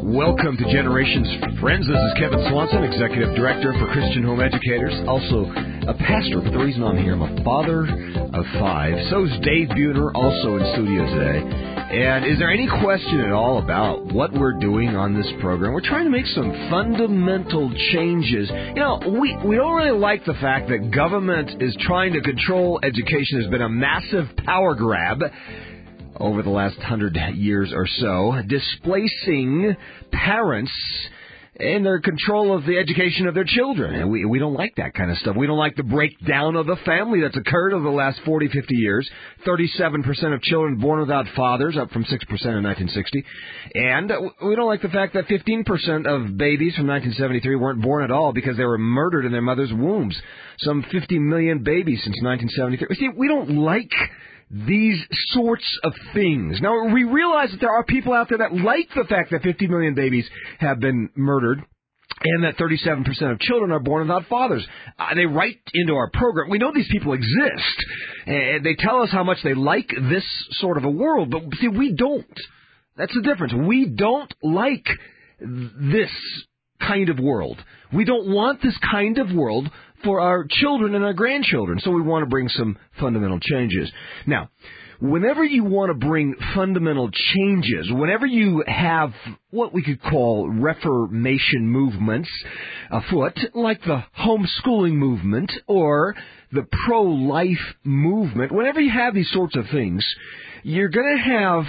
Welcome to Generations Friends. This is Kevin Swanson, Executive Director for Christian Home Educators, also a pastor. But the reason I'm here, I'm a father of five. So is Dave Buhner, also in studio today. And is there any question at all about what we're doing on this program? We're trying to make some fundamental changes. You know, we don't really like the fact that government is trying to control education. There's been a massive power grab over the last 100 years or so, displacing parents in their control of the education of their children. And we don't like that kind of stuff. We don't like the breakdown of the family that's occurred over the last 40, 50 years. 37% of children born without fathers, up from 6% in 1960. And we don't like the fact that 15% of babies from 1973 weren't born at all because they were murdered in their mother's wombs. Some 50 million babies since 1973. See, we don't like these sorts of things. Now, we realize that there are people out there that like the fact that 50 million babies have been murdered and that 37% of children are born without fathers. They write into our program. We know these people exist, and they tell us how much they like this sort of a world, but see, we don't. That's the difference. We don't like this kind of world. We don't want this kind of world for our children and our grandchildren, so we want to bring some fundamental changes. Now, whenever you want to bring fundamental changes, whenever you have what we could call Reformation movements afoot, like the homeschooling movement or the pro-life movement, whenever you have these sorts of things, you're going to have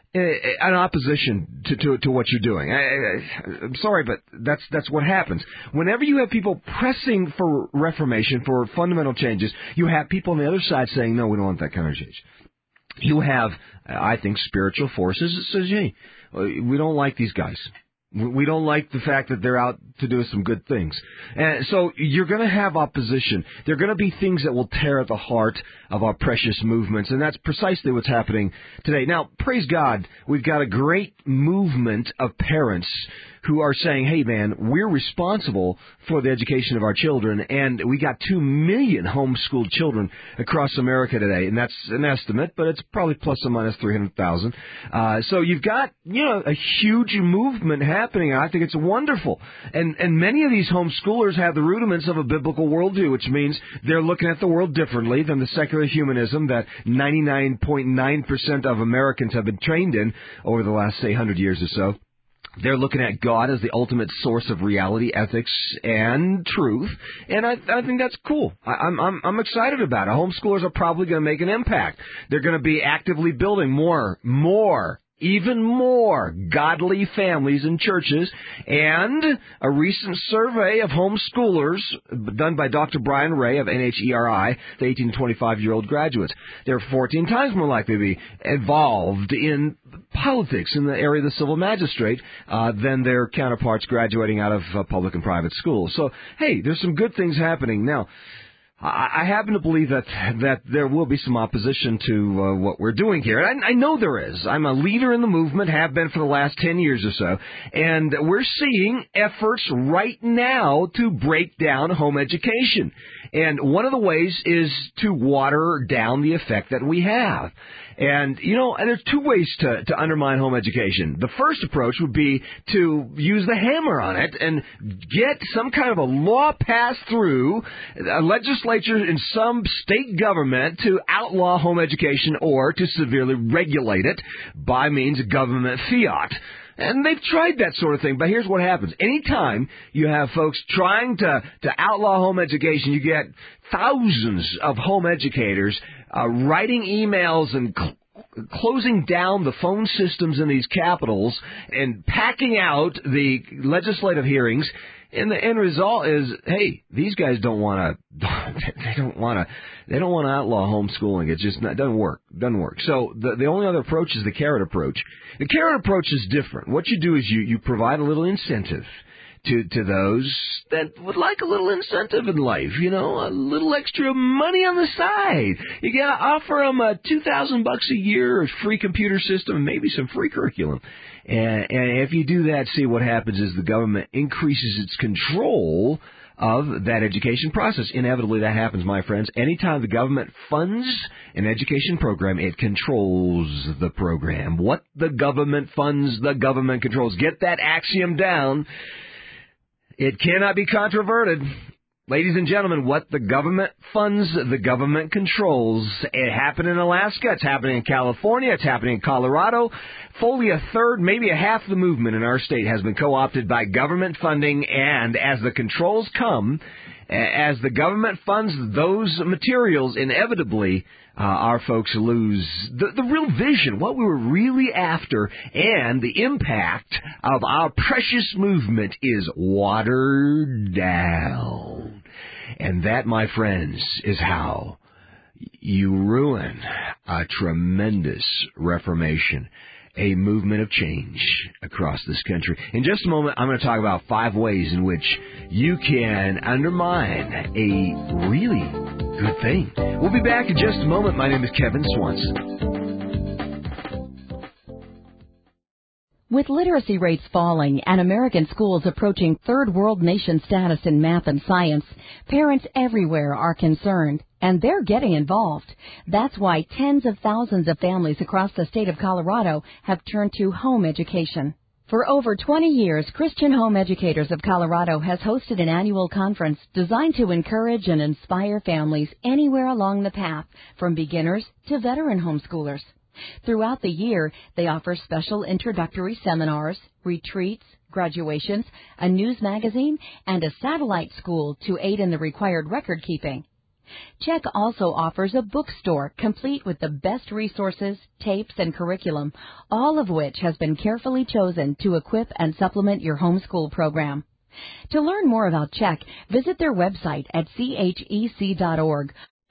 an opposition to what you're doing. I'm sorry, but that's what happens. Whenever you have people pressing for reformation, for fundamental changes, you have people on the other side saying, no, we don't want that kind of change. You have, I think, spiritual forces that says, hey, we don't like these guys. We don't like the fact that they're out to do some good things. And so you're going to have opposition. There are going to be things that will tear at the heart of our precious movements, and that's precisely what's happening today. Now, praise God, we've got a great movement of parents who are saying, hey, man, we're responsible for the education of our children, and we got 2 million homeschooled children across America today, and that's an estimate, but it's probably plus or minus 300,000. So you've got, a huge movement happening. I think it's wonderful. And many of these homeschoolers have the rudiments of a biblical worldview, which means they're looking at the world differently than the secular humanism that 99.9% of Americans have been trained in over the last, say, 100 years or so. They're looking at God as the ultimate source of reality, ethics, and truth, and I think that's cool. I'm excited about it. Homeschoolers are probably going to make an impact. They're going to be actively building even more godly families and churches, and a recent survey of homeschoolers done by Dr. Brian Ray of NHERI, the 18 to 25-year-old graduates. They're 14 times more likely to be involved in politics in the area of the civil magistrate than their counterparts graduating out of public and private schools. So, hey, there's some good things happening. Now, I happen to believe that there will be some opposition to what we're doing here. And I know there is. I'm a leader in the movement, have been for the last 10 years or so. And we're seeing efforts right now to break down home education. And one of the ways is to water down the effect that we have. And, there's two ways to undermine home education. The first approach would be to use the hammer on it and get some kind of a law passed through a legislature in some state government to outlaw home education or to severely regulate it by means of government fiat. And they've tried that sort of thing, but here's what happens. Anytime you have folks trying to outlaw home education, you get thousands of home educators writing emails and closing down the phone systems in these capitals and packing out the legislative hearings. And the end result is, hey, these guys don't want to. They don't want to outlaw homeschooling. It just doesn't work. So the only other approach is the carrot approach. The carrot approach is different. What you do is you provide a little incentive to those that would like a little incentive in life, a little extra money on the side. You got to offer them $2,000 a year, a free computer system, and maybe some free curriculum. And if you do that, see what happens is the government increases its control of that education process. Inevitably, that happens, my friends. Anytime the government funds an education program, it controls the program. What the government funds, the government controls. Get that axiom down. It cannot be controverted. Ladies and gentlemen, what the government funds, the government controls. It happened in Alaska. It's happening in California. It's happening in Colorado. Fully a third, maybe a half the movement in our state has been co-opted by government funding. And as the controls come, as the government funds those materials, inevitably, our folks lose the real vision, what we were really after, and the impact of our precious movement is watered down. And that, my friends, is how you ruin a tremendous reformation, a movement of change across this country. In just a moment, I'm going to talk about 5 ways in which you can undermine a really good thing. We'll be back in just a moment. My name is Kevin Swanson. With literacy rates falling and American schools approaching third world nation status in math and science, parents everywhere are concerned, and they're getting involved. That's why tens of thousands of families across the state of Colorado have turned to home education. For over 20 years, Christian Home Educators of Colorado has hosted an annual conference designed to encourage and inspire families anywhere along the path, from beginners to veteran homeschoolers. Throughout the year, they offer special introductory seminars, retreats, graduations, a news magazine, and a satellite school to aid in the required record keeping. CHEC also offers a bookstore complete with the best resources, tapes, and curriculum, all of which has been carefully chosen to equip and supplement your homeschool program. To learn more about CHEC, visit their website at chec.org.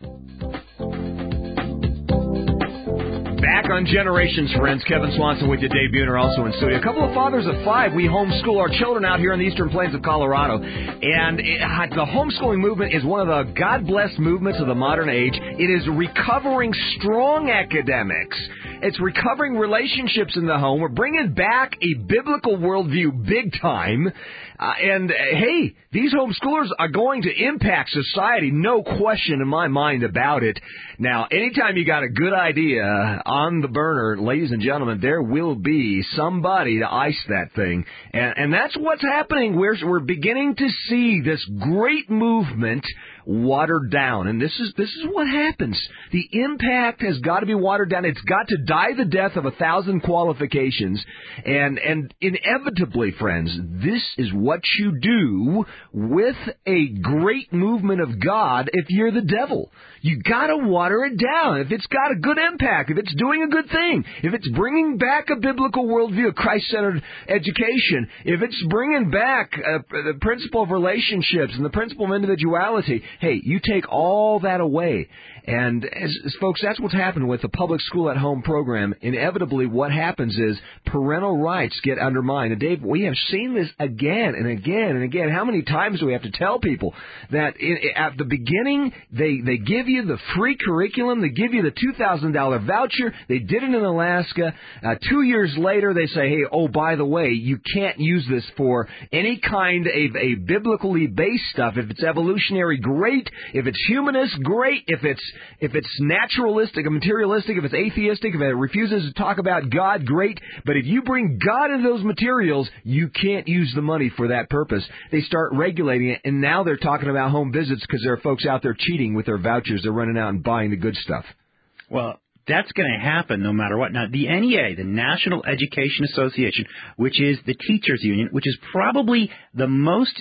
Back on Generations, friends. Kevin Swanson with you, Dave Buhner also in studio. A couple of fathers of 5. We homeschool our children out here in the Eastern Plains of Colorado. And the homeschooling movement is one of the God-blessed movements of the modern age. It is recovering strong academics. It's recovering relationships in the home. We're bringing back a biblical worldview big time. And, hey, these homeschoolers are going to impact society, no question in my mind about it. Now, anytime you got a good idea on the burner, ladies and gentlemen, there will be somebody to ice that thing. And that's what's happening. We're beginning to see this great movement watered down. And this is what happens. The impact has got to be watered down. It's got to die the death of 1,000 qualifications. And inevitably, friends, this is what you do with a great movement of God if you're the devil. You got to water it down. If it's got a good impact, if it's doing a good thing, if it's bringing back a biblical worldview, a Christ-centered education, if it's bringing back the principle of relationships and the principle of individuality, hey, you take all that away. And as folks, that's what's happened with the public school at home program. Inevitably, what happens is parental rights get undermined. And Dave, we have seen this again and again and again. How many times do we have to tell people that at the beginning they give you the free curriculum, they give you the $2,000 voucher? They did it in Alaska. 2 years later, they say, hey, oh, by the way, you can't use this for any kind of a biblically based stuff. If it's evolutionary, great. If it's humanist, great. If it's naturalistic, materialistic, if it's atheistic, if it refuses to talk about God, great. But if you bring God into those materials, you can't use the money for that purpose. They start regulating it, and now they're talking about home visits because there are folks out there cheating with their vouchers. They're running out and buying the good stuff. Well, that's going to happen no matter what. Now, the NEA, the National Education Association, which is the teachers' union, which is probably the most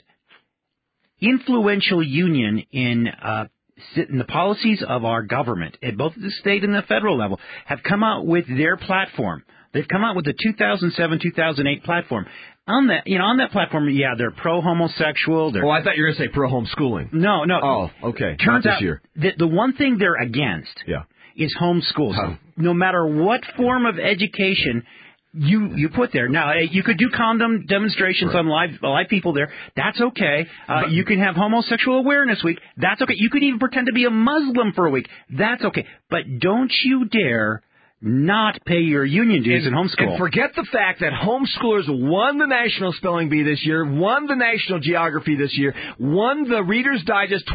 influential union in the policies of our government, at both the state and the federal level, have come out with their platform. They've come out with the 2007-2008 platform. On that platform, yeah, they're pro-homosexual. I thought you were going to say pro-homeschooling. No. Oh, okay. Turns out year. The one thing they're against is homeschool. So no matter what form of education you put there. Now, you could do condom demonstrations on live people there. That's okay. You can have Homosexual Awareness Week. That's okay. You could even pretend to be a Muslim for a week. That's okay. But don't you dare not pay your union dues in homeschool. And forget the fact that homeschoolers won the National Spelling Bee this year, won the National Geography this year, won the Reader's Digest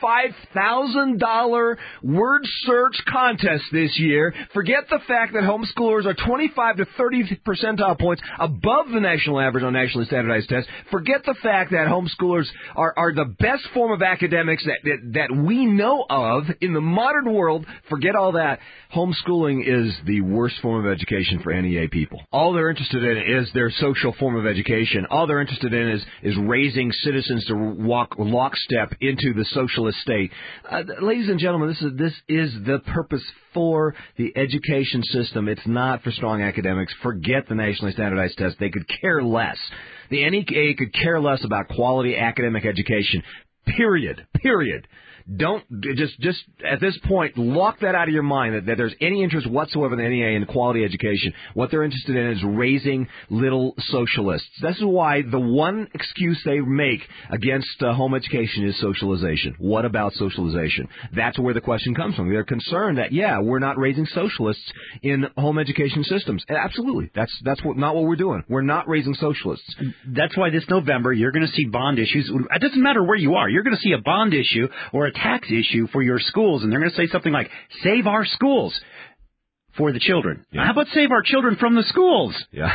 $25,000 word search contest this year. Forget the fact that homeschoolers are 25 to 30 percentile points above the national average on nationally standardized tests. Forget the fact that homeschoolers are the best form of academics that we know of in the modern world. Forget all that. Homeschooling is the worst form of education for NEA people. All they're interested in is their social form of education. All they're interested in is raising citizens to walk lockstep into the socialist state. Ladies and gentlemen, this is the purpose for the education system. It's not for strong academics. Forget the nationally standardized test. They could care less. The NEA could care less about quality academic education. Period. Don't just at this point lock that out of your mind that there's any interest whatsoever in the NEA in quality education. What they're interested in is raising little socialists. This is why the one excuse they make against home education is socialization. What about socialization? That's where the question comes from. They're concerned that we're not raising socialists in home education systems. Absolutely, that's not what we're doing. We're not raising socialists. That's why this November you're going to see bond issues. It doesn't matter where you are. You're going to see a bond issue or a tax issue for your schools, and they're going to say something like, save our schools for the children. Yeah. How about save our children from the schools? Yeah,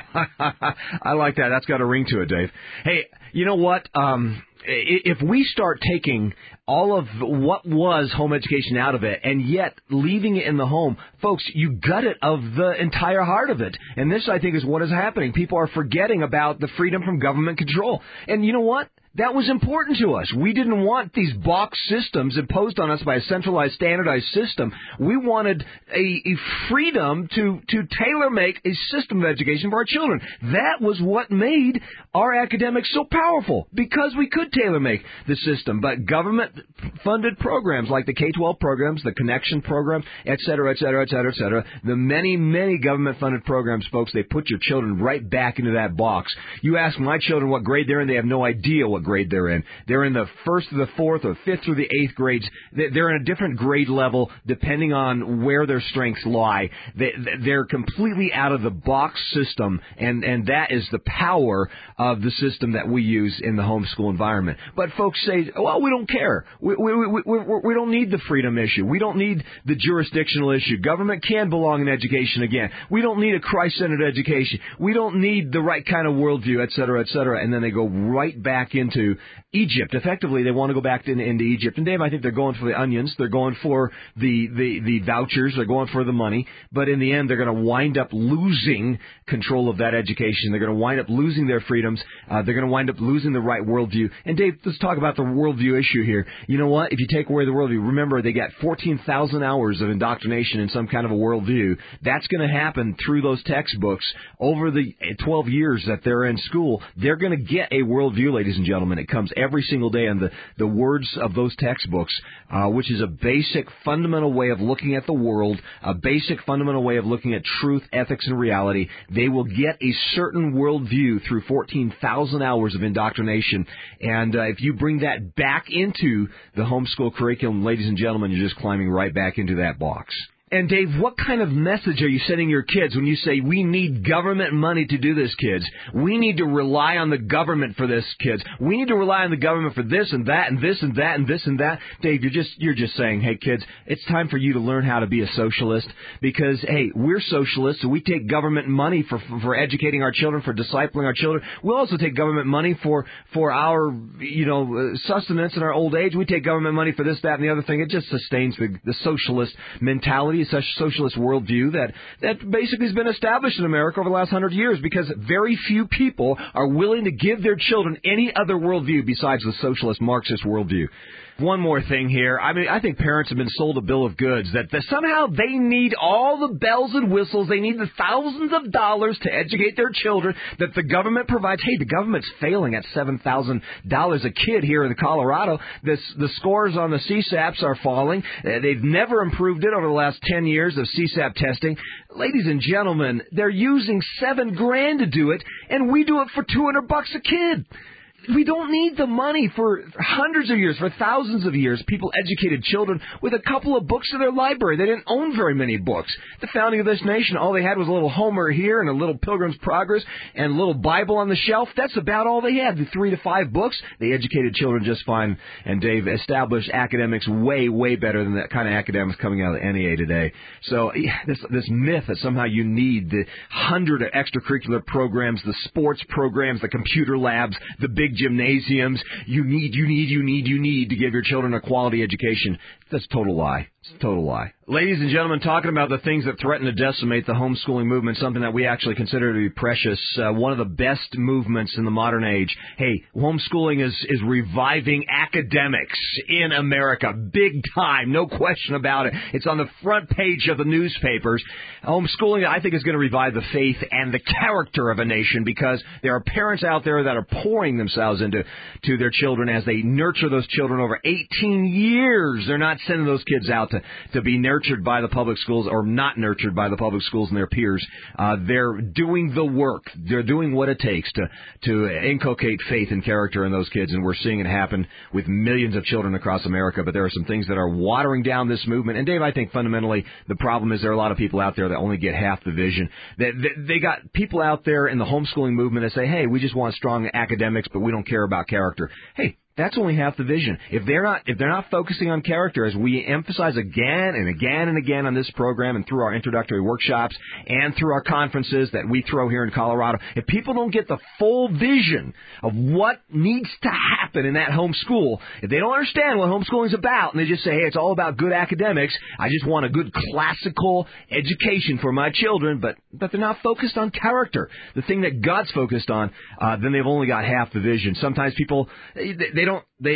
I like that. That's got a ring to it, Dave. Hey, you know what? If we start taking all of what was home education out of it and yet leaving it in the home, folks, you gut it of the entire heart of it. And this, I think, is what is happening. People are forgetting about the freedom from government control. And you know what? That was important to us. We didn't want these box systems imposed on us by a centralized, standardized system. We wanted a freedom to tailor-make a system of education for our children. That was what made our academics so powerful, because we could tailor-make the system. But government-funded programs like the K-12 programs, the Connection program, et cetera, the many, many government-funded programs, folks, they put your children right back into that box. You ask my children what grade they're in, they have no idea what grade they're in. They're in the first through the fourth or fifth through the eighth grades. They're in a different grade level depending on where their strengths lie. They're completely out of the box system, and that is the power of the system that we use in the homeschool environment. But folks say, well, we don't care. We don't need the freedom issue. We don't need the jurisdictional issue. Government can belong in education again. We don't need a Christ-centered education. We don't need the right kind of worldview, et cetera, and then they go right back into Egypt. Effectively, they want to go back into Egypt. And Dave, I think they're going for the onions. They're going for the vouchers. They're going for the money. But in the end, they're going to wind up losing control of that education. They're going to wind up losing their freedoms. They're going to wind up losing the right worldview. And Dave, let's talk about the worldview issue here. You know what? If you take away the worldview, remember they got 14,000 hours of indoctrination in some kind of a worldview. That's going to happen through those textbooks over the 12 years that they're in school. They're going to get a worldview, ladies and gentlemen. It comes every single day in the words of those textbooks, which is a basic, fundamental way of looking at the world, a basic, fundamental way of looking at truth, ethics, and reality. They will get a certain worldview through 14,000 hours of indoctrination. And if you bring that back into the homeschool curriculum, ladies and gentlemen, you're just climbing right back into that box. And, Dave, what kind of message are you sending your kids when you say, we need government money to do this, kids? We need to rely on the government for this, kids. We need to rely on the government for this and that and this and that and this and that. Dave, you're just saying, hey, kids, it's time for you to learn how to be a socialist because, hey, we're socialists, so we take government money for educating our children, for discipling our children. We'll also take government money for our, sustenance in our old age. We take government money for this, that, and the other thing. It just sustains the socialist mentality, such socialist worldview that basically has been established in America over the last 100 years because very few people are willing to give their children any other worldview besides the socialist Marxist worldview. One more thing here. I mean, I think parents have been sold a bill of goods that somehow they need all the bells and whistles. They need the thousands of dollars to educate their children that the government provides. Hey, the government's failing at $7,000 a kid here in Colorado. The scores on the CSAPs are falling. They've never improved it over the last 10 years of CSAP testing. Ladies and gentlemen, they're using $7,000 to do it, and we do it for $200 a kid. We don't need the money for hundreds of years, for thousands of years. People educated children with a couple of books in their library. They didn't own very many books. The founding of this nation, all they had was a little Homer here and a little Pilgrim's Progress and a little Bible on the shelf. That's about all they had, the 3 to 5 books. They educated children just fine, and Dave established academics way, way better than that kind of academics coming out of the NEA today. So this myth that somehow you need the 100 extracurricular programs, the sports programs, the computer labs, the big gymnasiums, you need to give your children a quality education. That's a total lie. It's a total lie. Ladies and gentlemen, talking about the things that threaten to decimate the homeschooling movement, something that we actually consider to be precious, one of the best movements in the modern age. Hey, homeschooling is reviving academics in America, big time, no question about it. It's on the front page of the newspapers. Homeschooling, I think, is going to revive the faith and the character of a nation, because there are parents out there that are pouring themselves into their children as they nurture those children over 18 years. They're not sending those kids out to be nurtured by the public schools or not nurtured by the public schools and their peers. They're doing the work. They're doing what it takes to inculcate faith and character in those kids, and we're seeing it happen with millions of children across America. But there are some things that are watering down this movement. And, Dave, I think fundamentally the problem is there are a lot of people out there that only get half the vision. They got people out there in the homeschooling movement that say, hey, we just want strong academics, but we don't care about character. Hey, that's only half the vision. If they're not focusing on character, as we emphasize again and again and again on this program and through our introductory workshops and through our conferences that we throw here in Colorado, if people don't get the full vision of what needs to happen in that home school, if they don't understand what homeschooling is about and they just say, hey, it's all about good academics, I just want a good classical education for my children, but they're not focused on character, the thing that God's focused on, then they've only got half the vision. Sometimes people, they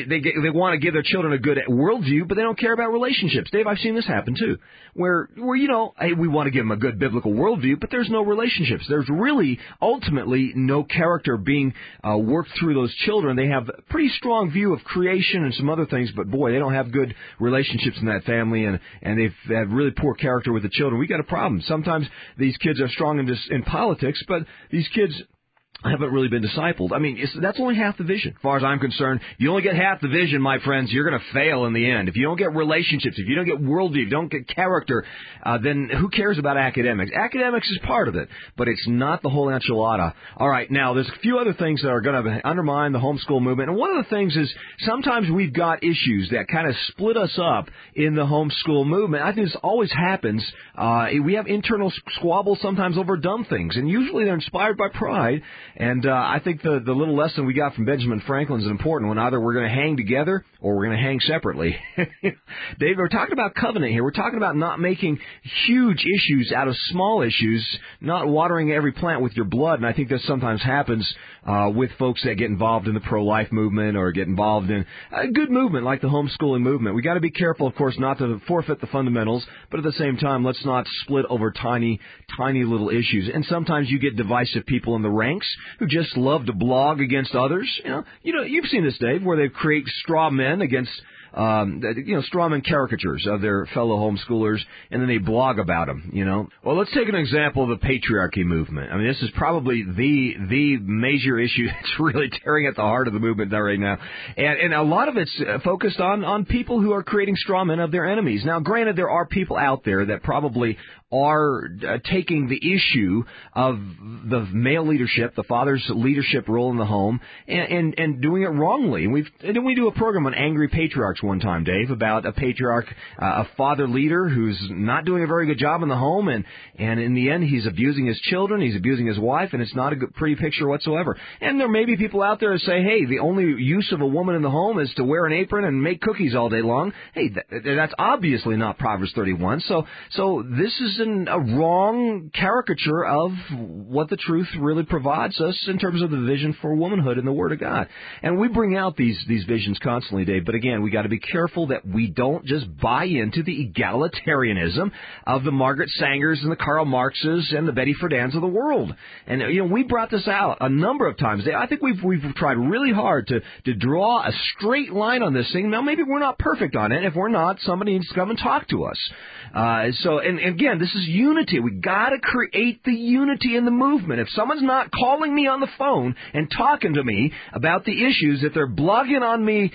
want to give their children a good worldview, but they don't care about relationships. Dave, I've seen this happen too, where hey, we want to give them a good biblical worldview, but there's no relationships. There's really ultimately no character being worked through those children. They have a pretty strong view of creation and some other things, but boy, they don't have good relationships in that family, and they've had really poor character with the children. We got a problem. Sometimes these kids are strong in politics, but these kids haven't really been discipled. I mean, that's only half the vision. As far as I'm concerned, if you only get half the vision, my friends, you're going to fail in the end. If you don't get relationships, if you don't get worldview, if you don't get character, then who cares about academics? Academics is part of it, but it's not the whole enchilada. All right, now, there's a few other things that are going to undermine the homeschool movement, and one of the things is sometimes we've got issues that kind of split us up in the homeschool movement. I think this always happens. We have internal squabbles sometimes over dumb things, and usually they're inspired by pride. And I think the little lesson we got from Benjamin Franklin is an important one. Either we're going to hang together or we're going to hang separately. Dave, we're talking about covenant here. We're talking about not making huge issues out of small issues, not watering every plant with your blood. And I think this sometimes happens with folks that get involved in the pro-life movement or get involved in a good movement like the homeschooling movement. We got to be careful, of course, not to forfeit the fundamentals, but at the same time, let's not split over tiny little issues. And sometimes you get divisive people in the ranks who just love to blog against others. You know, you've seen this, Dave, where they create straw men against strawman caricatures of their fellow homeschoolers, and then they blog about them, Well, let's take an example of the patriarchy movement. I mean, this is probably the major issue that's really tearing at the heart of the movement right now. And a lot of it's focused on people who are creating straw men of their enemies. Now, granted, there are people out there that probably are taking the issue of the male leadership, the father's leadership role in the home, and doing it wrongly. And didn't we do a program on angry patriarchs one time, Dave, about a patriarch, a father leader who's not doing a very good job in the home, and in the end he's abusing his children, he's abusing his wife, and it's not a pretty picture whatsoever. And there may be people out there that say, hey, the only use of a woman in the home is to wear an apron and make cookies all day long. Hey, that's obviously not Proverbs 31. So this is is a wrong caricature of what the truth really provides us in terms of the vision for womanhood in the Word of God. And we bring out these visions constantly, Dave, but again, we got to be careful that we don't just buy into the egalitarianism of the Margaret Sangers and the Karl Marxes and the Betty Friedan's of the world. And, we brought this out a number of times. I think we've tried really hard to draw a straight line on this thing. Now, maybe we're not perfect on it. If we're not, somebody needs to come and talk to us. And again, this is unity. We got to create the unity in the movement. If someone's not calling me on the phone and talking to me about the issues, if they're blogging on me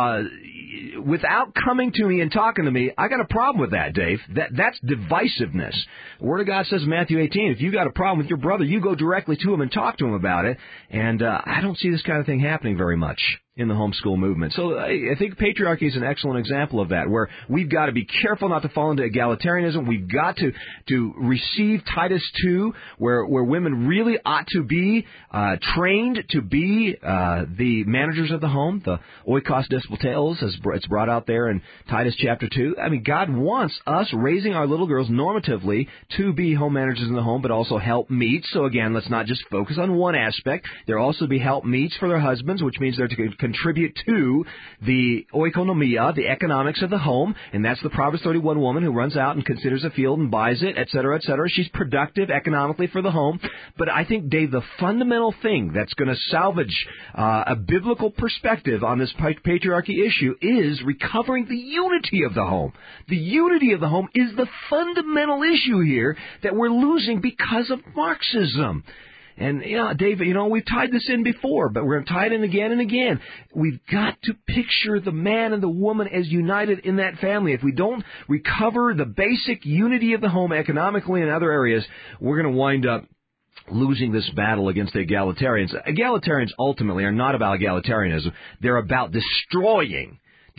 without coming to me and talking to me, I got a problem with that, Dave. That's divisiveness. The Word of God says in Matthew 18, if you got a problem with your brother, you go directly to him and talk to him about it. And I don't see this kind of thing happening very much in the homeschool movement. So I think patriarchy is an excellent example of that, where we've got to be careful not to fall into egalitarianism. We've got to receive Titus 2, where women really ought to be trained to be the managers of the home, the oikos despoteos, as it's brought out there in Titus chapter 2. I mean, God wants us raising our little girls normatively to be home managers in the home, but also helpmeets. So again, let's not just focus on one aspect. There also be helpmeets for their husbands, which means they're to contribute to the oikonomia, the economics of the home, and that's the Proverbs 31 woman who runs out and considers a field and buys it, et cetera, et cetera. She's productive economically for the home. But I think, Dave, the fundamental thing that's going to salvage a biblical perspective on this patriarchy issue is recovering the unity of the home. The unity of the home is the fundamental issue here that we're losing because of Marxism. And, Dave, we've tied this in before, but we're going to tie it in again and again. We've got to picture the man and the woman as united in that family. If we don't recover the basic unity of the home economically and other areas, we're going to wind up losing this battle against the egalitarians. Egalitarians ultimately are not about egalitarianism. They're about destroying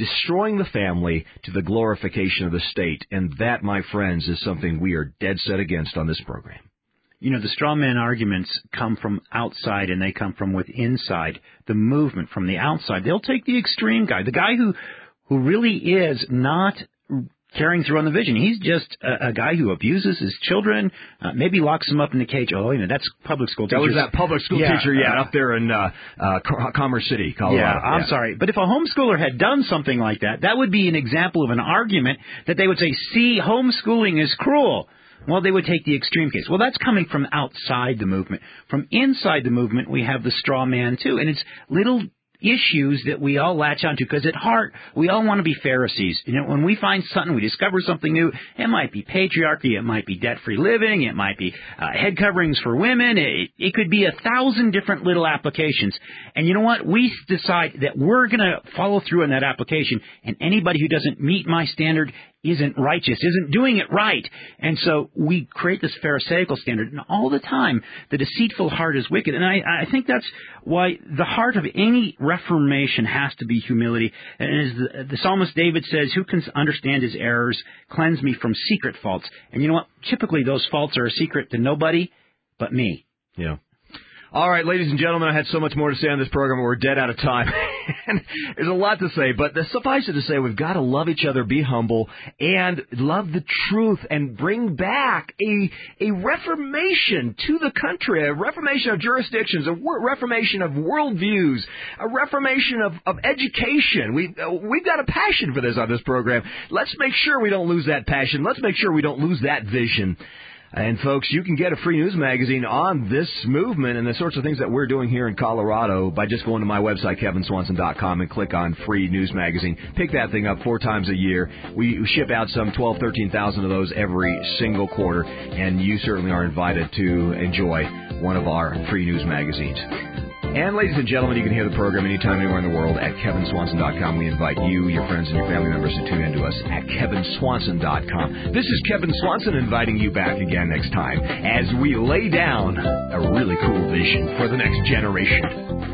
the family to the glorification of the state. And that, my friends, is something we are dead set against on this program. The straw man arguments come from outside and they come from inside the movement, from the outside. They'll take the extreme guy, the guy who really is not carrying through on the vision. He's just a guy who abuses his children, maybe locks them up in the cage. Oh, that's public school teachers. That was that public school teacher, up there in Commerce City, Colorado. Yeah, I'm sorry. But if a homeschooler had done something like that, that would be an example of an argument that they would say, see, homeschooling is cruel. Well, they would take the extreme case. Well, that's coming from outside the movement. From inside the movement, we have the straw man, too. And it's little issues that we all latch onto, because at heart, we all want to be Pharisees. When we find something, we discover something new, it might be patriarchy, it might be debt-free living, it might be head coverings for women, it could be 1,000 different little applications. And you know what? We decide that we're going to follow through on that application, and anybody who doesn't meet my standard isn't righteous, isn't doing it right. And so we create this Pharisaical standard. And all the time, the deceitful heart is wicked. And I think that's why the heart of any reformation has to be humility. And as the psalmist David says, who can understand his errors, cleanse me from secret faults. And you know what? Typically, those faults are a secret to nobody but me. Yeah. All right, ladies and gentlemen, I had so much more to say on this program, but we're dead out of time. And there's a lot to say, but suffice it to say, we've got to love each other, be humble, and love the truth, and bring back a reformation to the country, a reformation of jurisdictions, a reformation of worldviews, a reformation of education. We've got a passion for this on this program. Let's make sure we don't lose that passion. Let's make sure we don't lose that vision. And, folks, you can get a free news magazine on this movement and the sorts of things that we're doing here in Colorado by just going to my website, kevinswanson.com, and click on free news magazine. Pick that thing up 4 times a year. We ship out some 12,000, 13,000 of those every single quarter, and you certainly are invited to enjoy one of our free news magazines. And, ladies and gentlemen, you can hear the program anytime, anywhere in the world at kevinswanson.com. We invite you, your friends, and your family members to tune in to us at kevinswanson.com. This is Kevin Swanson inviting you back again next time as we lay down a really cool vision for the next generation.